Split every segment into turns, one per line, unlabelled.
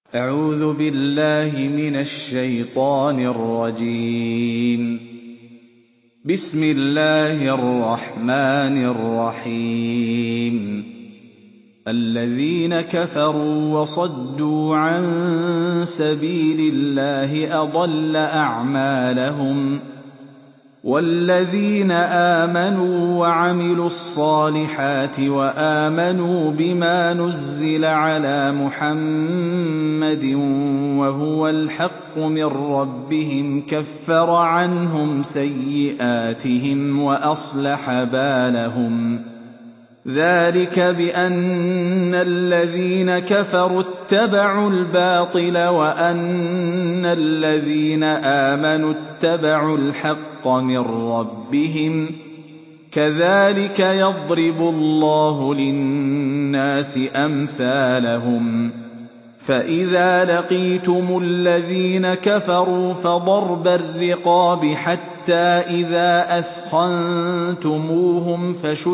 أعوذ بالله من الشيطان الرجيم. بسم الله الرحمن الرحيم. الذين كفروا وصدوا عن سبيل الله أضل أعمالهم، والذين آمنوا وعملوا الصالحات وآمنوا بما نزل على محمد وهو الحق من ربهم كفر عنهم سيئاتهم وأصلح بالهم. ذلك بأن الذين كفروا اتبعوا الباطل وأن الذين آمنوا اتبعوا الحق من ربهم، كذلك يضرب الله للناس أمثالهم. فإذا لقيتم الذين كفروا فضرب الرقاب حتى إذا أثخنتموهم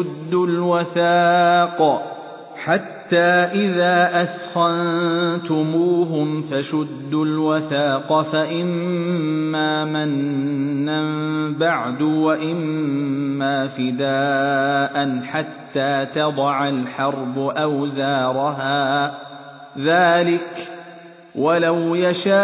فشدوا الوثاق فإما منا بعد وإما فداء حتى تضع الحرب أوزارها. ذلك ولو يشاء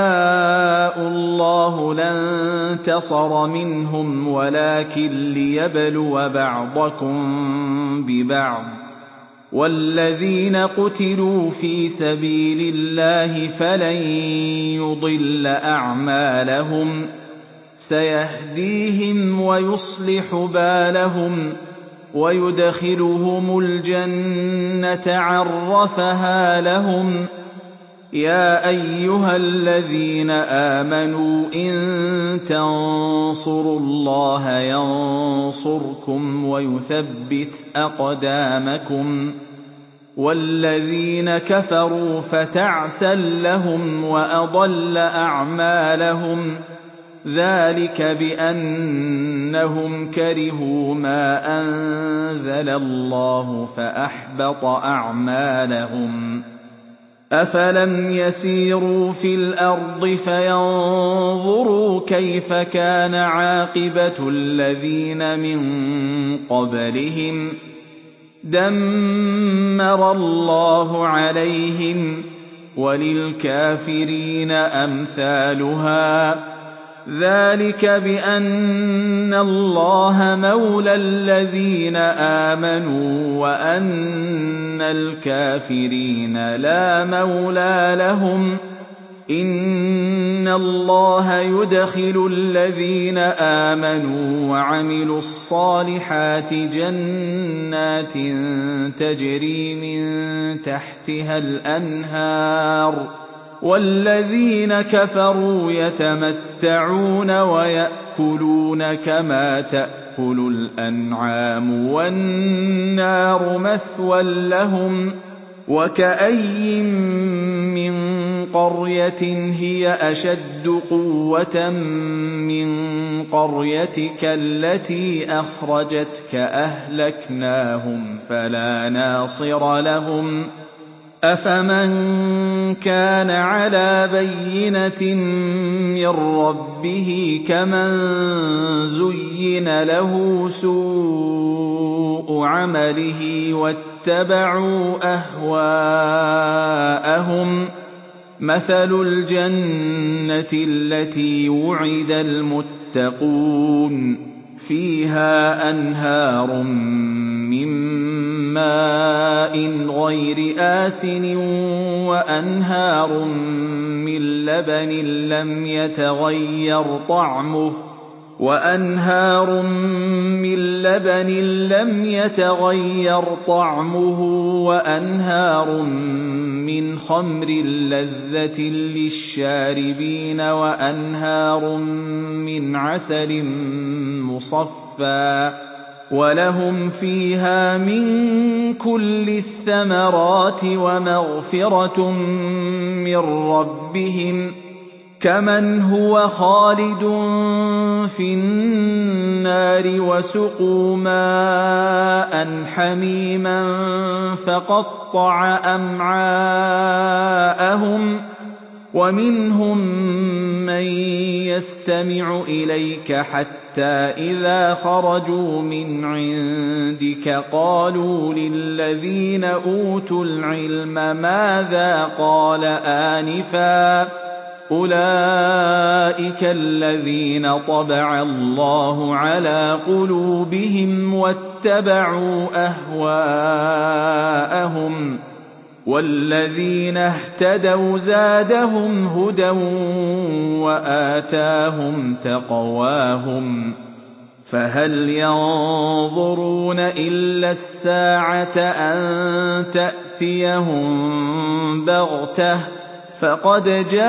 الله لانتصر منهم ولكن ليبلو بعضكم ببعض. والذين قتلوا في سبيل الله فلن يضل أعمالهم، سيهديهم ويصلح بالهم ويدخلهم الجنة عرفها لهم. يا أيها الذين آمنوا إن تنصروا الله ينصركم ويثبت أقدامكم. والذين كفروا فتعسا لهم وأضل أعمالهم. ذلك بأنهم كرهوا ما أنزل الله فأحبط أعمالهم. أفلم يسيروا في الأرض فينظروا كيف كان عاقبة الذين من قبلهم؟ دمر الله عليهم وللكافرين أمثالها. ذلك بأن الله مولى الذين آمنوا وأن الكافرين لا مولى لهم. إن الله يدخل الذين آمنوا وعملوا الصالحات جنات تجري من تحتها الأنهار، والذين كفروا يتمتعون ويأكلون كما تأكل الأنعام والنار مثوى لهم. وكأي من قرية هي أشد قوة من قريتك التي أخرجتك أهلكناهم فلا ناصر لهم. أفمن كان على بينة من ربه كمن زين له سوء عمله واتبعوا أهواءهم. مثل الجنة التي وعد المتقون فيها أنهار من ماء غير آسن وأنهار من لبن لم يتغير طعمه وأنهار من خمر لذة للشاربين وأنهار من عسل مصفى ولهم فيها من كل الثمرات ومغفرة من ربهم. كَمَنْ هُوَ خَالِدٌ فِي النَّارِ وَسُقُوا مَاءً حَمِيمًا فَقَطَّعَ أَمْعَاءَهُمْ ۚ وَمِنْهُم مَّن يَسْتَمِعُ إِلَيْكَ حَتَّىٰ إِذَا خَرَجُوا مِنْ عِندِكَ قَالُوا لِلَّذِينَ أُوتُوا الْعِلْمَ مَاذَا قَالَ آنِفًا ۚ أُولَٰئِكَ الَّذِينَ طَبَعَ اللَّهُ عَلَىٰ قُلُوبِهِمْ وَاتَّبَعُوا أَهْوَاءَهُمْ ۚ وَالَّذِينَ اهْتَدَوْا زَادَهُمْ هُدًى وَآتَاهُمْ تَقْوَاهُمْ ۚ فَهَلْ يَنظُرُونَ إِلَّا السَّاعَةَ أَن تَأْتِيَهُم بَغْتَةً ۖ فَقَدْ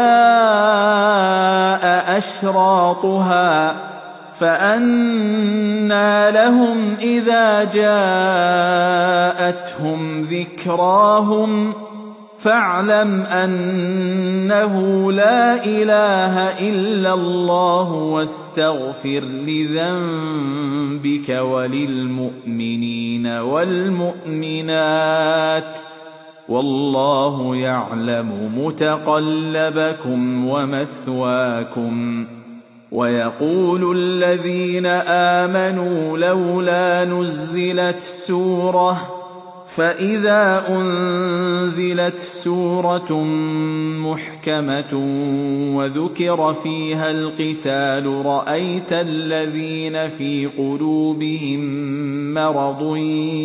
جَاءَ أَشْرَاطُهَا ۚ فَأَنَّىٰ لَهُمْ إِذَا جَاءَتْهُمْ ذِكْرَاهُمْ ۖ فَاعْلَمْ أَنَّهُ لَا إِلَٰهَ إِلَّا اللَّهُ وَاسْتَغْفِرْ لِذَنبِكَ وَلِلْمُؤْمِنِينَ وَالْمُؤْمِنَاتِ ۗ وَاللَّهُ يَعْلَمُ مُتَقَلَّبَكُمْ وَمَثْوَاكُمْ. وَيَقُولُ الَّذِينَ آمَنُوا لَوْلَا نُزِّلَتْ سُورَةٌ ۖ فَإِذَا أُنزِلَتْ سُورَةٌ مُّحْكَمَةٌ وَذُكِرَ فِيهَا الْقِتَالُ رَأَيْتَ الَّذِينَ فِي قُلُوبِهِم مَّرَضٌ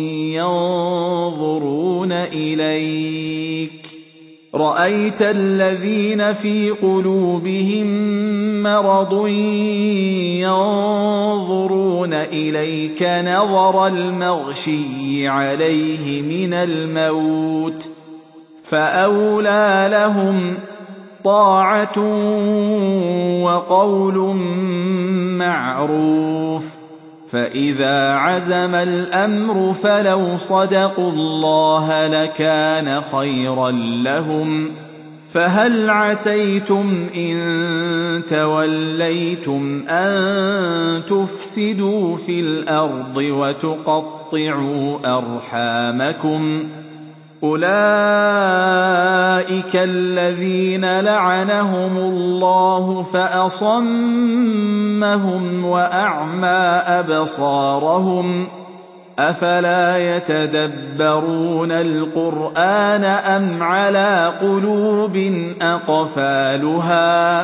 يَنظُرُونَ إِلَيْكَ نَظَرَ الْمَغْشِيِّ عَلَيْهِ مِنَ الْمَوْتِ ۖ فَأَوْلَىٰ لَهُمْ طَاعَةٌ وَقَوْلٌ مَّعْرُوفٌ ۚ فَإِذَا عَزَمَ الْأَمْرُ فَلَوْ صَدَقُوا اللَّهَ لَكَانَ خَيْرًا لَّهُمْ ۚ فَهَلْ عَسَيْتُمْ إِن تَوَلَّيْتُمْ أَن تُفْسِدُوا فِي الْأَرْضِ وَتُقَطِّعُوا أَرْحَامَكُمْ ۚ أُولَٰئِكَ الَّذِينَ لَعَنَهُمُ اللَّهُ فَأَصَمَّهُمْ وَأَعْمَىٰ أَبْصَارَهُمْ ۚ أَفَلَا يَتَدَبَّرُونَ الْقُرْآنَ أَمْ عَلَىٰ قُلُوبٍ أَقْفَالُهَا ۚ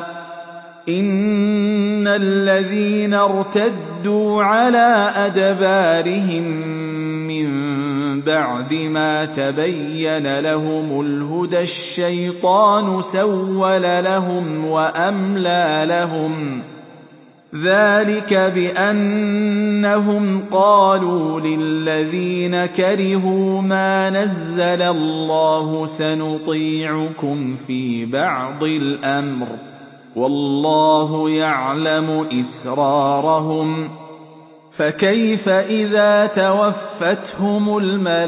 إِنَّ الَّذِينَ ارْتَدُّوا عَلَىٰ أَدْبَارِهِم مِّن بَعْدِ مَا تَبَيَّنَ لَهُمُ الْهُدَى الشَّيْطَانُ سَوَّلَ لَهُمْ وَأَمْلَىٰ لَهُمْ ۚ ذَٰلِكَ بِأَنَّهُمْ قَالُوا لِلَّذِينَ كَرِهُوا مَا نَزَّلَ اللَّهُ سَنُطِيعُكُمْ فِي بَعْضِ الْأَمْرِ ۖ وَاللَّهُ يَعْلَمُ إِسْرَارَهُمْ ۚ فَكَيْفَ إِذَا تَوَفَّتْهُمُ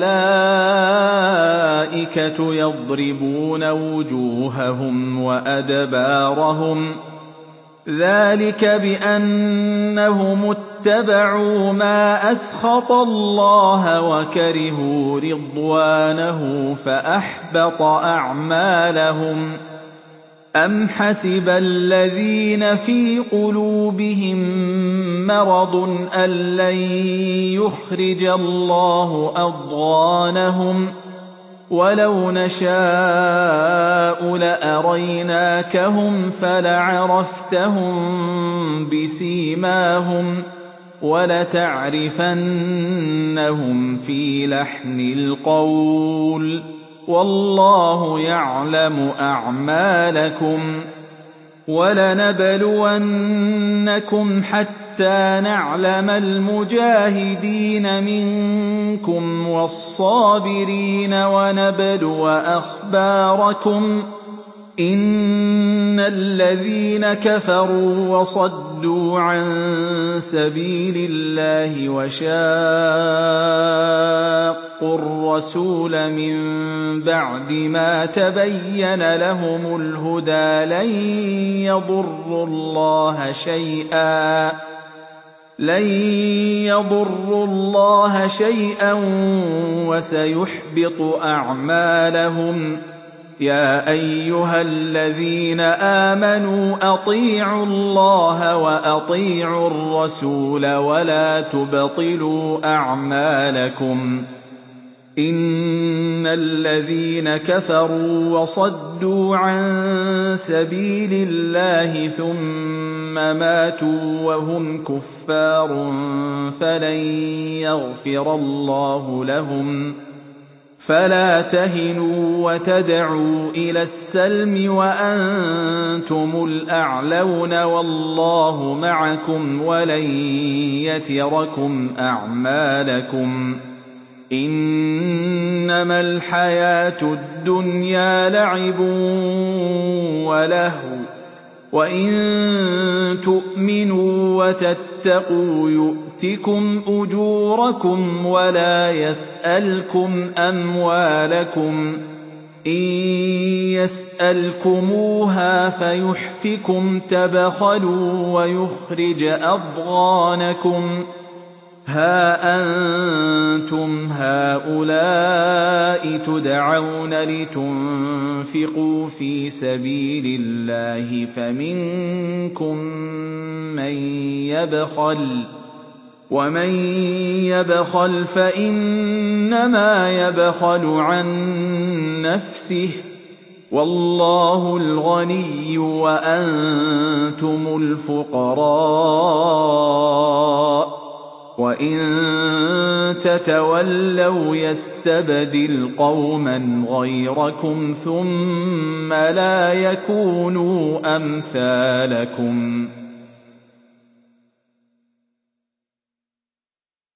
الْمَلَائِكَةُ يَضْرِبُونَ وُجُوهَهُمْ وَأَدْبَارَهُمْ ۚ ذَٰلِكَ بِأَنَّهُمُ اتَّبَعُوا مَا أَسْخَطَ اللَّهَ وَكَرِهُوا رِضْوَانَهُ فَأَحْبَطَ أَعْمَالَهُمْ ۚ أَمْ حَسِبَ الَّذِينَ فِي قُلُوبِهِم مَّرَضٌ أَن لَّن يُخْرِجَ اللَّهُ أَضْغَانَهُمْ ۚ وَلَوْ نَشَاءُ لَأَرَيْنَاكَهُمْ فَلَعَرَفْتَهُم بِسِيمَاهُمْ ۚ وَلَتَعْرِفَنَّهُمْ فِي لَحْنِ الْقَوْلِ ۚ وَاللَّهُ يَعْلَمُ أَعْمَالَكُمْ ۚ وَلَنَبْلُوَنَّكُمْ حَتَّىٰ نَعْلَمَ الْمُجَاهِدِينَ مِنكُمْ وَالصَّابِرِينَ وَنَبْلُوَ أَخْبَارَكُمْ ۚ إِنَّ الَّذِينَ كَفَرُوا وَصَدُّوا وَصَدُّوا عَن سَبِيلِ اللَّهِ وَشَاقُّوا الرَّسُولَ مِن بَعْدِ مَا تَبَيَّنَ لَهُمُ الْهُدَىٰ لَن يَضُرُّوا اللَّهَ شَيْئًا وَسَيُحْبِطُ أَعْمَالَهُمْ. يَا أَيُّهَا الَّذِينَ آمَنُوا أَطِيعُوا اللَّهَ وَأَطِيعُوا الرَّسُولَ وَلَا تُبْطِلُوا أَعْمَالَكُمْ. إِنَّ الَّذِينَ كَفَرُوا وَصَدُّوا عَن سَبِيلِ اللَّهِ ثُمَّ مَاتُوا وَهُمْ كُفَّارٌ فَلَن يَغْفِرَ اللَّهُ لَهُمْ. فَلَا تَهِنُوا وَتَدْعُوا إِلَى السَّلْمِ وَأَنتُمُ الْأَعْلَوْنَ وَاللَّهُ مَعَكُمْ وَلَن يَتِرَكُمْ أَعْمَالَكُمْ. إِنَّمَا الْحَيَاةُ الدُّنْيَا لَعِبٌ وَلَهْوٌ ۖ وَإِن تُؤْمِنُوا وَتَتَّقُوا يُؤْتِكُمْ أُجُورَكُمْ وَلَا يَسْأَلْكُمْ أَمْوَالَكُمْ. إِن يَسْأَلْكُمُوهَا فَيُحْفِكُمْ تَبْخَلُوا وَيُخْرِجْ أَضْغَانَكُمْ. هَا أَنتُمْ هَٰؤُلَاءِ تُدْعَوْنَ لِتُنفِقُوا فِي سَبِيلِ اللَّهِ فَمِنكُم مَّن يَبْخَلُ ۖ وَمَن يَبْخَلْ فَإِنَّمَا يَبْخَلُ عَن نَّفْسِهِ ۚ وَاللَّهُ الْغَنِيُّ وَأَنتُمُ الْفُقَرَاءُ ۚ وَإِن تَتَوَلَّوْا يَسْتَبْدِلْ قَوْمًا غَيْرَكُمْ ثُمَّ لَا يَكُونُوا أَمْثَالَكُمْ.